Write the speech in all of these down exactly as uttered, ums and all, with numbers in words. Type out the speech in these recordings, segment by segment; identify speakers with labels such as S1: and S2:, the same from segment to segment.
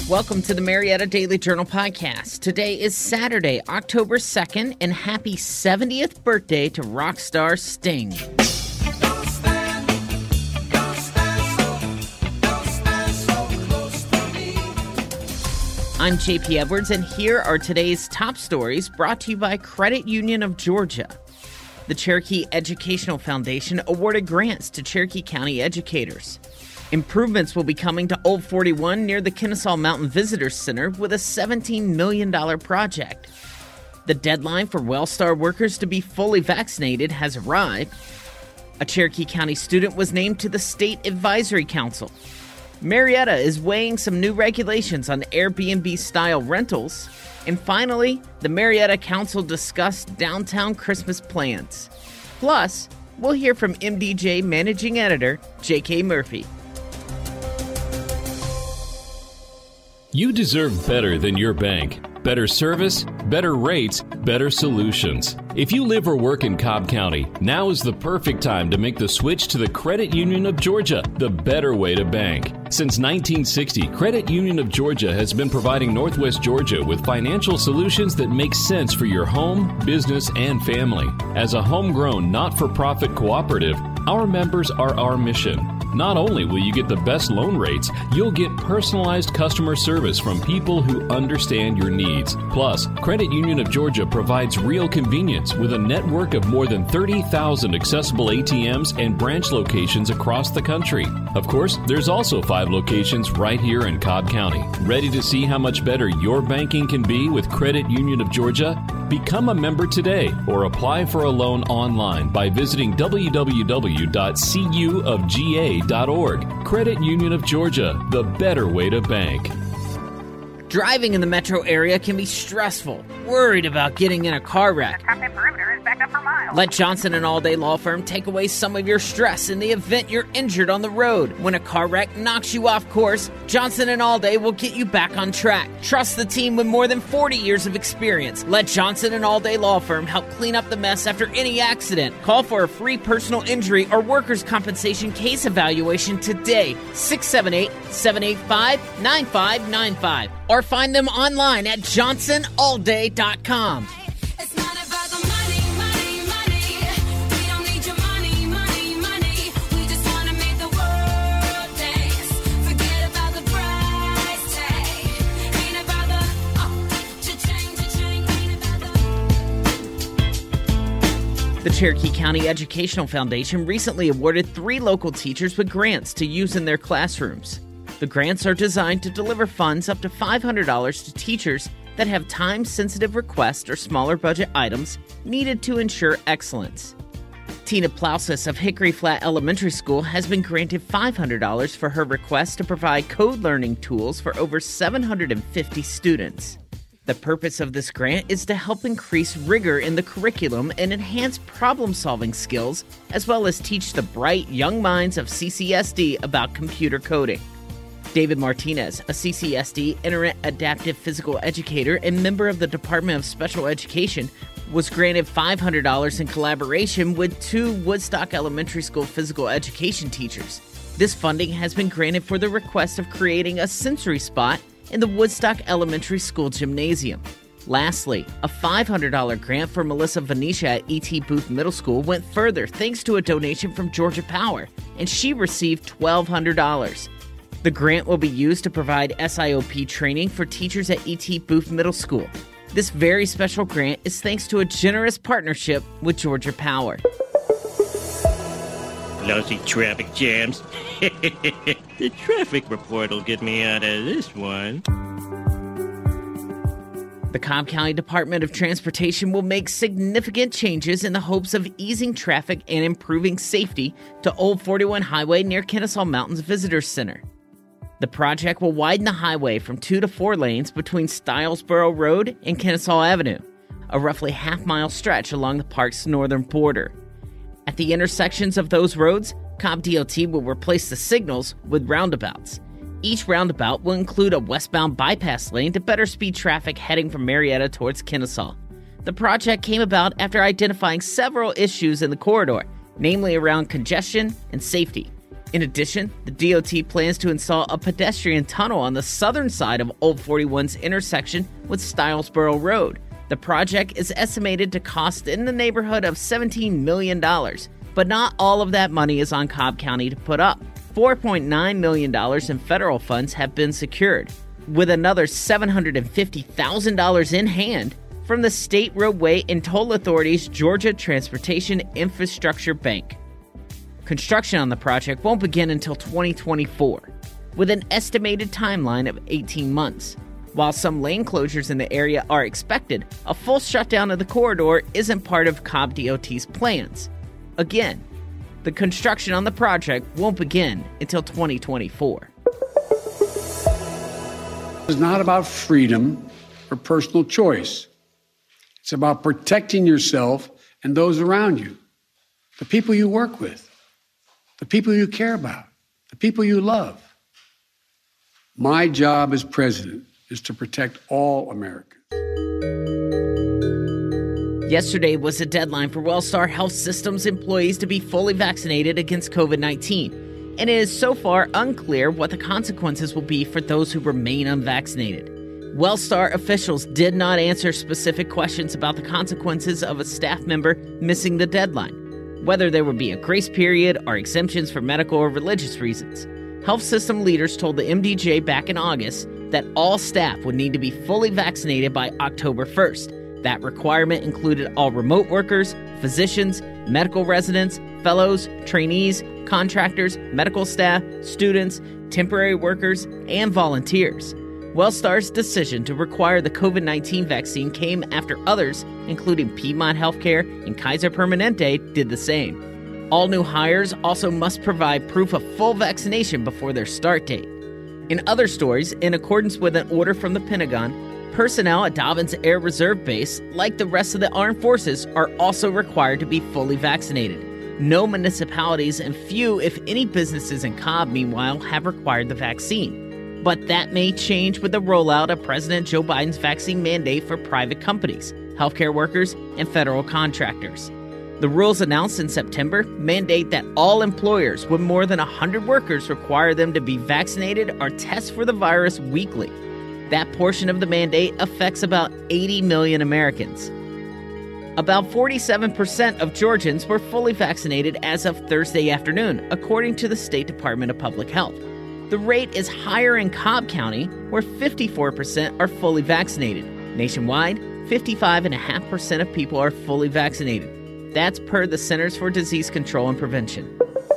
S1: Welcome to the Marietta Daily Journal podcast. Today is Saturday, October second, and happy seventieth birthday to rock star Sting. I'm J P Edwards, and here are today's top stories brought to you by Credit Union of Georgia. The Cherokee Educational Foundation awarded grants to Cherokee County educators. Improvements will be coming to Old forty-one near the Kennesaw Mountain Visitors Center with a seventeen million dollars project. The deadline for WellStar workers to be fully vaccinated has arrived. A Cherokee County student was named to the State Advisory Council. Marietta is weighing some new regulations on Airbnb-style rentals. And finally, the Marietta Council discussed downtown Christmas plans. Plus, we'll hear from M D J Managing Editor J K Murphy.
S2: You deserve better than your bank. Better service, better rates, better solutions. If you live or work in Cobb County, now is the perfect time to make the switch to the Credit Union of Georgia, the better way to bank. Since nineteen sixty, Credit Union of Georgia has been providing Northwest Georgia with financial solutions that make sense for your home, business, and family. As a homegrown, not-for-profit cooperative, our members are our mission. Not only will you get the best loan rates, you'll get personalized customer service from people who understand your needs. Plus, Credit Union of Georgia provides real convenience with a network of more than thirty thousand accessible A T Ms and branch locations across the country. Of course, there's also five locations right here in Cobb County. Ready to see how much better your banking can be with Credit Union of Georgia? Become a member today or apply for a loan online by visiting w w w dot c u of g a dot org. Credit Union of Georgia, the better way to bank.
S1: Driving in the metro area can be stressful. Worried about getting in a car wreck?
S3: The traffic perimeter is backed up for miles.
S1: Let Johnson and Allday Law Firm take away some of your stress in the event you're injured on the road. When a car wreck knocks you off course, Johnson and Allday will get you back on track. Trust the team with more than forty years of experience. Let Johnson and Allday Law Firm help clean up the mess after any accident. Call for a free personal injury or workers' compensation case evaluation today. six seven eight, seven eight five, nine five nine five. Or find them online at johnson allday dot com.
S4: It's not about the money, money, money. We don't need your money, money, money. We just want to make the world dance. Forget about the price tag. Ain't about the, oh, cha-ching, cha-ching. Ain't about the...
S1: The Cherokee County Educational Foundation recently awarded three local teachers with grants to use in their classrooms. The grants are designed to deliver funds up to five hundred dollars to teachers that have time-sensitive requests or smaller budget items needed to ensure excellence. Tina Plausis of Hickory Flat Elementary School has been granted five hundred dollars for her request to provide code learning tools for over seven hundred fifty students. The purpose of this grant is to help increase rigor in the curriculum and enhance problem-solving skills, as well as teach the bright young minds of C C S D about computer coding. David Martinez, a C C S D Internet Adaptive Physical Educator and member of the Department of Special Education, was granted five hundred dollars in collaboration with two Woodstock Elementary School physical education teachers. This funding has been granted for the request of creating a sensory spot in the Woodstock Elementary School gymnasium. Lastly, a five hundred dollars grant for Melissa Venetia at E T Booth Middle School went further thanks to a donation from Georgia Power, and she received twelve hundred dollars. The grant will be used to provide S I O P training for teachers at E T Booth Middle School. This very special grant is thanks to a generous partnership with Georgia Power.
S5: Lousy traffic jams. The traffic report will get me out of this one.
S1: The Cobb County Department of Transportation will make significant changes in the hopes of easing traffic and improving safety to Old forty-one Highway near Kennesaw Mountains Visitors Center. The project will widen the highway from two to four lanes between Stylesboro Road and Kennesaw Avenue, a roughly half-mile stretch along the park's northern border. At the intersections of those roads, Cobb D O T will replace the signals with roundabouts. Each roundabout will include a westbound bypass lane to better speed traffic heading from Marietta towards Kennesaw. The project came about after identifying several issues in the corridor, namely around congestion and safety. In addition, the D O T plans to install a pedestrian tunnel on the southern side of Old forty-one's intersection with Stylesboro Road. The project is estimated to cost in the neighborhood of seventeen million dollars, but not all of that money is on Cobb County to put up. four point nine million dollars in federal funds have been secured, with another seven hundred fifty thousand dollars in hand from the State Roadway and Toll Authority's Georgia Transportation Infrastructure Bank. Construction on the project won't begin until twenty twenty-four, with an estimated timeline of eighteen months. While some lane closures in the area are expected, a full shutdown of the corridor isn't part of Cobb D O T's plans. Again, the construction on the project won't begin until twenty twenty-four.
S6: It's not about freedom or personal choice. It's about protecting yourself and those around you, the people you work with, the people you care about, the people you love. My job as president is to protect all Americans.
S1: Yesterday was the deadline for Wellstar Health System's employees to be fully vaccinated against covid nineteen, and it is so far unclear what the consequences will be for those who remain unvaccinated. Wellstar officials did not answer specific questions about the consequences of a staff member missing the deadline, whether there would be a grace period or exemptions for medical or religious reasons. Health system leaders told the M D J back in August that all staff would need to be fully vaccinated by October first. That requirement included all remote workers, physicians, medical residents, fellows, trainees, contractors, medical staff, students, temporary workers, and volunteers. Wellstar's decision to require the covid nineteen vaccine came after others, including Piedmont Healthcare and Kaiser Permanente, did the same. All new hires also must provide proof of full vaccination before their start date. In other stories, in accordance with an order from the Pentagon, personnel at Dobbins Air Reserve Base, like the rest of the armed forces, are also required to be fully vaccinated. No municipalities and few, if any, businesses in Cobb, meanwhile, have required the vaccine. But that may change with the rollout of President Joe Biden's vaccine mandate for private companies, healthcare workers, and federal contractors. The rules announced in September mandate that all employers with more than one hundred workers require them to be vaccinated or test for the virus weekly. That portion of the mandate affects about eighty million Americans. About forty-seven percent of Georgians were fully vaccinated as of Thursday afternoon, according to the State Department of Public Health. The rate is higher in Cobb County, where fifty-four percent are fully vaccinated. Nationwide, fifty-five point five percent of people are fully vaccinated. That's per the Centers for Disease Control and Prevention.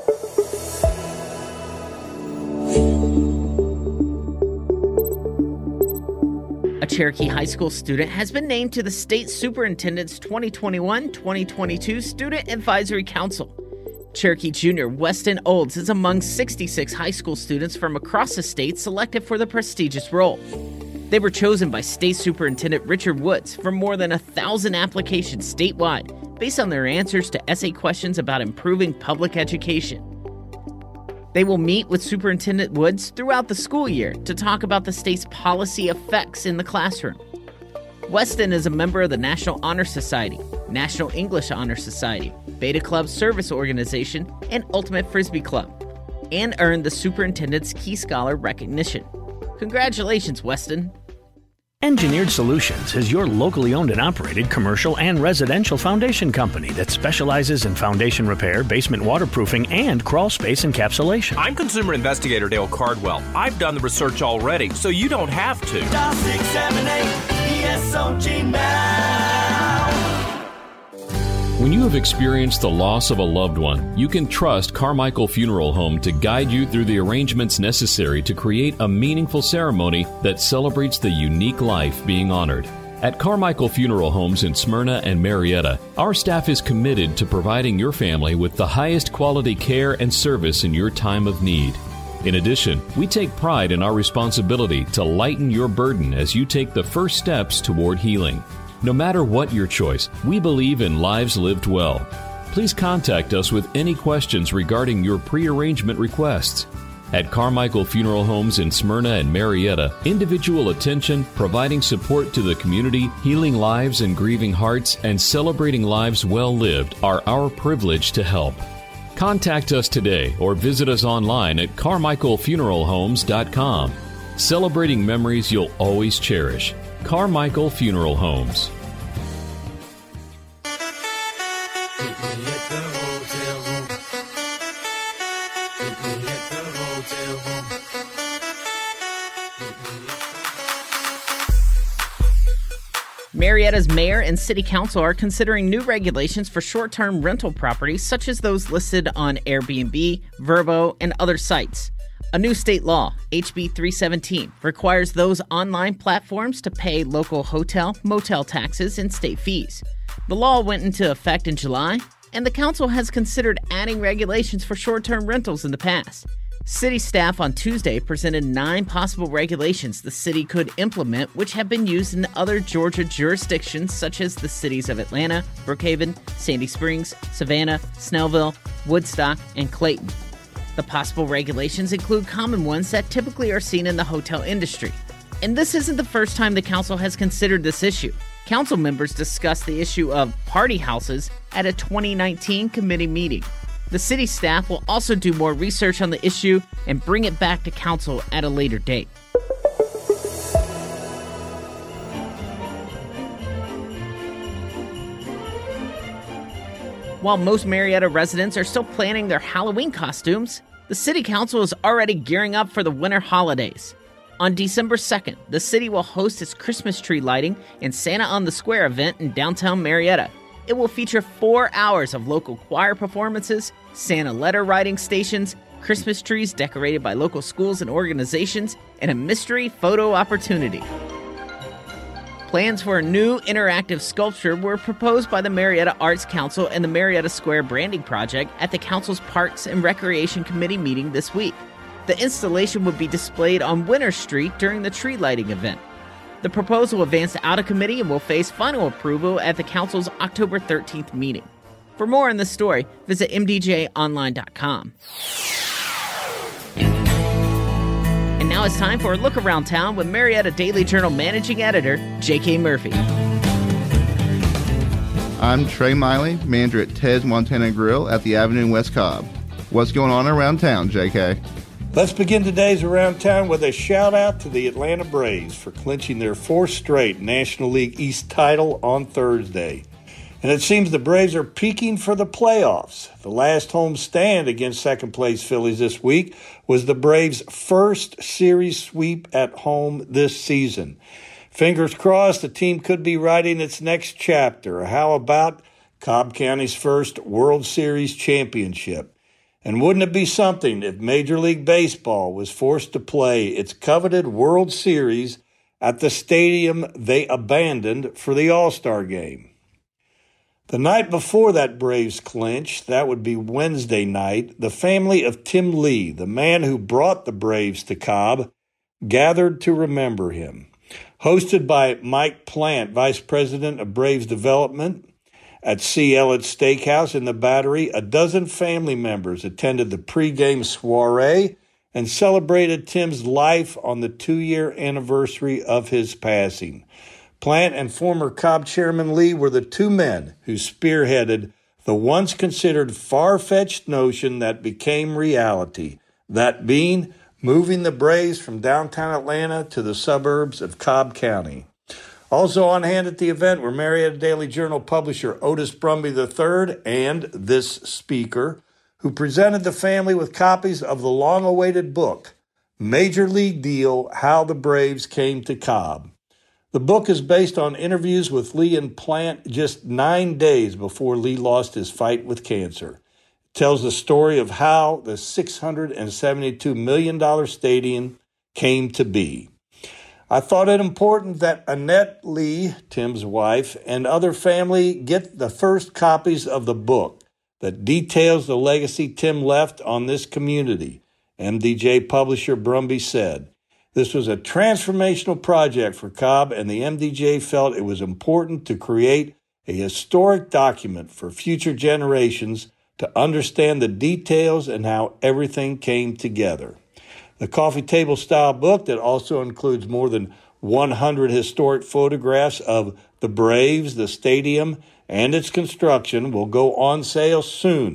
S1: A Cherokee High School student has been named to the state superintendent's twenty twenty-one twenty twenty-two Student Advisory Council. Cherokee junior Weston Olds is among sixty-six high school students from across the state selected for the prestigious role. They were chosen by State Superintendent Richard Woods from more than a thousand applications statewide based on their answers to essay questions about improving public education. They will meet with Superintendent Woods throughout the school year to talk about the state's policy effects in the classroom. Weston is a member of the National Honor Society, National English Honor Society, Beta Club Service Organization, and Ultimate Frisbee Club, and earned the Superintendent's Key Scholar recognition. Congratulations, Weston.
S7: Engineered Solutions is your locally owned and operated commercial and residential foundation company that specializes in foundation repair, basement waterproofing, and crawl space encapsulation.
S8: I'm consumer investigator Dale Cardwell. I've done the research already, so you don't have to.
S9: Dial six seven eight E S O G now.
S2: When you have experienced the loss of a loved one, you can trust Carmichael Funeral Home to guide you through the arrangements necessary to create a meaningful ceremony that celebrates the unique life being honored. At Carmichael Funeral Homes in Smyrna and Marietta, our staff is committed to providing your family with the highest quality care and service in your time of need. In addition, we take pride in our responsibility to lighten your burden as you take the first steps toward healing. No matter what your choice, we believe in lives lived well. Please contact us with any questions regarding your pre-arrangement requests. At Carmichael Funeral Homes in Smyrna and Marietta, individual attention, providing support to the community, healing lives and grieving hearts, and celebrating lives well lived are our privilege to help. Contact us today or visit us online at carmichael funeral homes dot com. Celebrating memories you'll always cherish. Carmichael Funeral Homes.
S1: Marietta's mayor and city council are considering new regulations for short-term rental properties such as those listed on Airbnb, Vrbo, and other sites. A new state law, H B three seventeen, requires those online platforms to pay local hotel, motel taxes, and state fees. The law went into effect in July, and the council has considered adding regulations for short-term rentals in the past. City staff on Tuesday presented nine possible regulations the city could implement, which have been used in other Georgia jurisdictions such as the cities of Atlanta, Brookhaven, Sandy Springs, Savannah, Snellville, Woodstock, and Clayton. The possible regulations include common ones that typically are seen in the hotel industry. And this isn't the first time the council has considered this issue. Council members discussed the issue of party houses at a twenty nineteen committee meeting. The city staff will also do more research on the issue and bring it back to council at a later date. While most Marietta residents are still planning their Halloween costumes, the city council is already gearing up for the winter holidays. On December second, the city will host its Christmas tree lighting and Santa on the Square event in downtown Marietta. It will feature four hours of local choir performances, Santa letter writing stations, Christmas trees decorated by local schools and organizations, and a mystery photo opportunity. Plans for a new interactive sculpture were proposed by the Marietta Arts Council and the Marietta Square Branding Project at the council's Parks and Recreation Committee meeting this week. The installation would be displayed on Winter Street during the tree lighting event. The proposal advanced out of committee and will face final approval at the council's October thirteenth meeting. For more on this story, visit m d j online dot com. And now it's time for a look around town with Marietta Daily Journal Managing Editor, J K Murphy.
S10: I'm Trey Miley, manager at Ted's Montana Grill at the Avenue in West Cobb. What's going on around town, J K?
S11: Let's begin today's Around Town with a shout-out to the Atlanta Braves for clinching their fourth straight National League East title on Thursday. And it seems the Braves are peaking for the playoffs. The last home stand against second-place Phillies this week was the Braves' first series sweep at home this season. Fingers crossed the team could be writing its next chapter. How about Cobb County's first World Series championship? And wouldn't it be something if Major League Baseball was forced to play its coveted World Series at the stadium they abandoned for the All-Star Game? The night before that Braves clinch, that would be Wednesday night, the family of Tim Lee, the man who brought the Braves to Cobb, gathered to remember him. Hosted by Mike Plant, Vice President of Braves Development, at C. Elliott Steakhouse in the Battery, a dozen family members attended the pregame soiree and celebrated Tim's life on the two-year anniversary of his passing. Plant and former Cobb Chairman Lee were the two men who spearheaded the once considered far-fetched notion that became reality, that being moving the Braves from downtown Atlanta to the suburbs of Cobb County. Also on hand at the event were Marietta Daily Journal publisher Otis Brumby the third and this speaker, who presented the family with copies of the long-awaited book, Major League Deal, How the Braves Came to Cobb. The book is based on interviews with Lee and Plant just nine days before Lee lost his fight with cancer. It tells the story of how the six hundred seventy-two million dollars stadium came to be. I thought it important that Annette Lee, Tim's wife, and other family get the first copies of the book that details the legacy Tim left on this community, M D J publisher Brumby said. This was a transformational project for Cobb, and the M D J felt it was important to create a historic document for future generations to understand the details and how everything came together. The coffee table style book that also includes more than one hundred historic photographs of the Braves, the stadium, and its construction will go on sale soon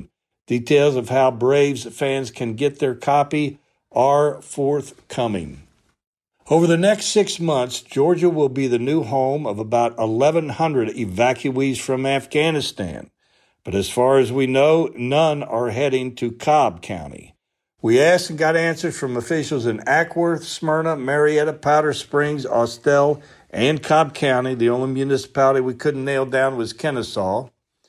S11: Details of how Braves fans can get their copy are forthcoming. Over the next six months, Georgia will be the new home of about eleven hundred evacuees from Afghanistan. But as far as we know, none are heading to Cobb County. We asked and got answers from officials in Ackworth, Smyrna, Marietta, Powder Springs, Austell, and Cobb County. The only municipality we couldn't nail down was Kennesaw.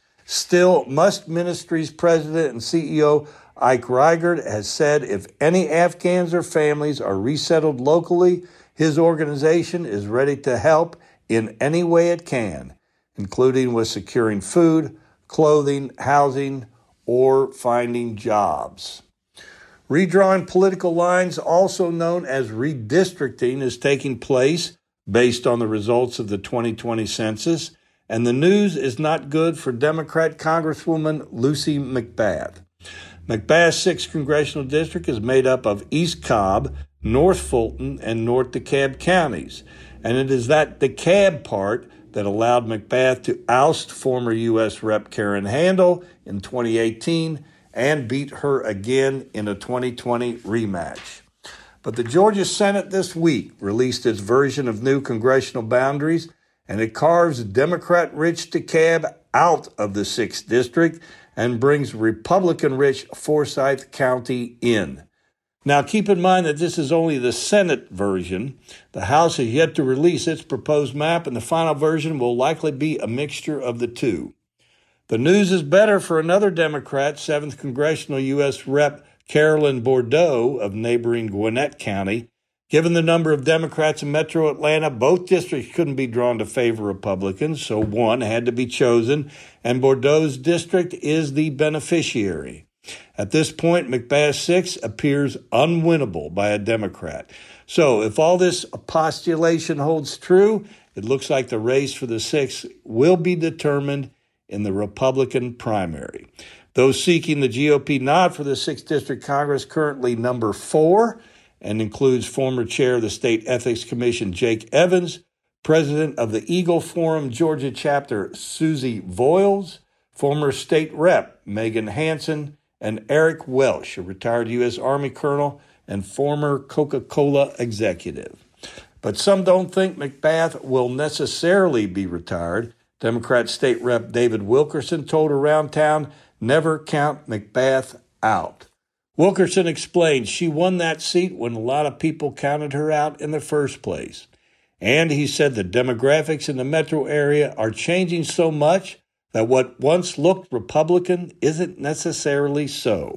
S11: Still, Must Ministries president and C E O Ike Reigert has said if any Afghans or families are resettled locally, his organization is ready to help in any way it can, including with securing food, clothing, housing, or finding jobs. Redrawing political lines, also known as redistricting, is taking place based on the results of the twenty twenty census, and the news is not good for Democrat Congresswoman Lucy McBath. McBath's sixth Congressional District is made up of East Cobb, North Fulton, and North DeKalb counties, and it is that DeKalb part that allowed McBath to oust former U S Representative Karen Handel in twenty eighteen and beat her again in a twenty twenty rematch. But the Georgia Senate this week released its version of new congressional boundaries, and it carves Democrat-rich DeKalb out of the sixth District and brings Republican-rich Forsyth County in. Now, keep in mind that this is only the Senate version. The House has yet to release its proposed map, and the final version will likely be a mixture of the two. The news is better for another Democrat, seventh Congressional U S Representative Carolyn Bordeaux of neighboring Gwinnett County. Given the number of Democrats in Metro Atlanta, both districts couldn't be drawn to favor Republicans, so one had to be chosen, and Bordeaux's district is the beneficiary. At this point, McBath six appears unwinnable by a Democrat. So if all this postulation holds true, it looks like the race for the sixth will be determined in the Republican primary. Those seeking the G O P nod for the sixth District Congress currently number four, and includes former chair of the State Ethics Commission Jake Evans, president of the Eagle Forum Georgia chapter Susie Voiles, former state rep Megan Hansen, and Eric Welsh, a retired U S Army colonel and former Coca-Cola executive. But some don't think McBath will necessarily be retired. Democrat State Rep David Wilkerson told Around Town, "Never count McBath out." Wilkerson explained she won that seat when a lot of people counted her out in the first place. And he said the demographics in the metro area are changing so much that what once looked Republican isn't necessarily so.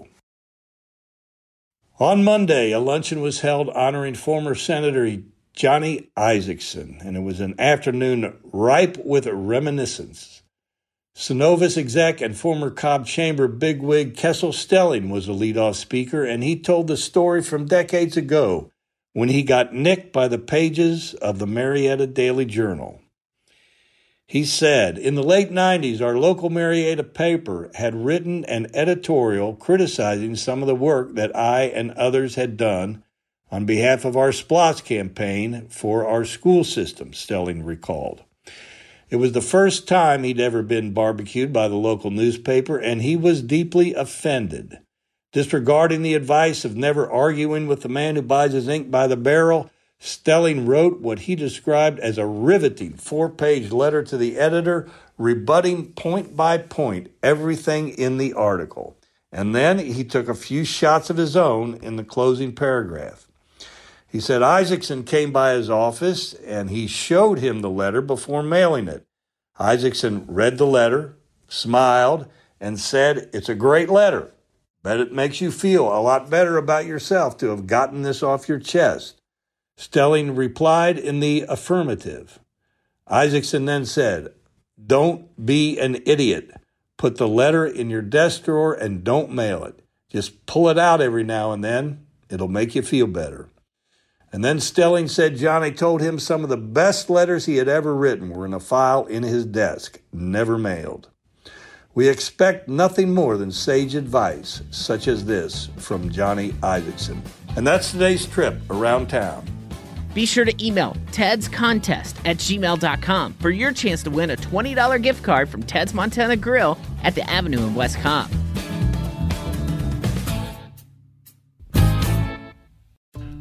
S11: On Monday, a luncheon was held honoring former Senator Johnny Isakson, and it was an afternoon ripe with reminiscence. Synovus exec and former Cobb Chamber bigwig Kessel Stelling was the leadoff speaker, and he told the story from decades ago when he got nicked by the pages of the Marietta Daily Journal. He said, "In the late nineties, our local Marietta paper had written an editorial criticizing some of the work that I and others had done on behalf of our SPLOST campaign for our school system," Stelling recalled. It was the first time he'd ever been barbecued by the local newspaper, and he was deeply offended. Disregarding the advice of never arguing with the man who buys his ink by the barrel, Stelling wrote what he described as a riveting four-page letter to the editor, rebutting point by point everything in the article. And then he took a few shots of his own in the closing paragraph. He said Isakson came by his office and he showed him the letter before mailing it. Isakson read the letter, smiled, and said, "It's a great letter. Bet it makes you feel a lot better about yourself to have gotten this off your chest." Stelling replied in the affirmative. Isakson then said, "Don't be an idiot. Put the letter in your desk drawer and don't mail it. Just pull it out every now and then. It'll make you feel better." And then Stelling said Johnny told him some of the best letters he had ever written were in a file in his desk, never mailed. We expect nothing more than sage advice, such as this from Johnny Isakson. And that's today's trip around town.
S1: Be sure to email Ted's Contest at gmail dot com for your chance to win a twenty dollars gift card from Ted's Montana Grill at the Avenue in West Cobb.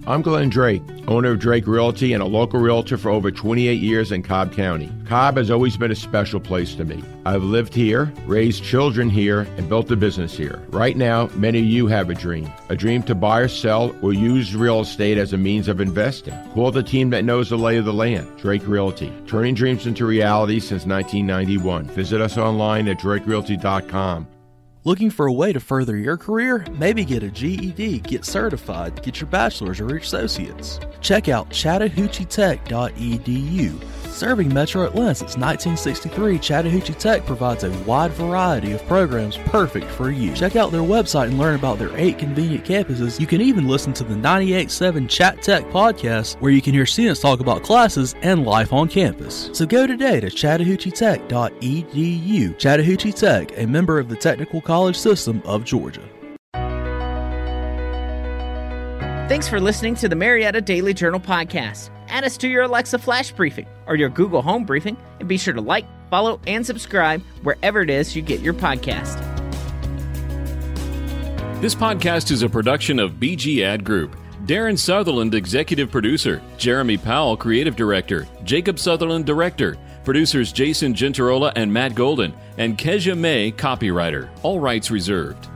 S12: I'm Glenn Drake, owner of Drake Realty and a local realtor for over twenty-eight years in Cobb County. Cobb has always been a special place to me. I've lived here, raised children here, and built a business here. Right now, many of you have a dream. A dream to buy or sell or use real estate as a means of investing. Call the team that knows the lay of the land, Drake Realty. Turning dreams into reality since nineteen ninety-one. Visit us online at drake realty dot com.
S13: Looking for a way to further your career? Maybe get a G E D, get certified, get your bachelor's or your associate's. Check out chattahoochee tech dot e d u. Serving Metro Atlanta since nineteen sixty-three, Chattahoochee Tech provides a wide variety of programs perfect for you. Check out their website and learn about their eight convenient campuses. You can even listen to the ninety-eight point seven Chat Tech podcast, where you can hear students talk about classes and life on campus. So go today to chattahoochee tech dot e d u. Chattahoochee Tech, a member of the Technical College System of Georgia.
S1: Thanks for listening to the Marietta Daily Journal podcast. Add us to your Alexa Flash Briefing or your Google Home Briefing, and be sure to like, follow, and subscribe wherever it is you get your podcast.
S2: This podcast is a production of B G Ad Group. Darren Sutherland, Executive Producer. Jeremy Powell, Creative Director. Jacob Sutherland, Director. Producers Jason Gentarola and Matt Golden. And Kezia May, Copywriter. All rights reserved.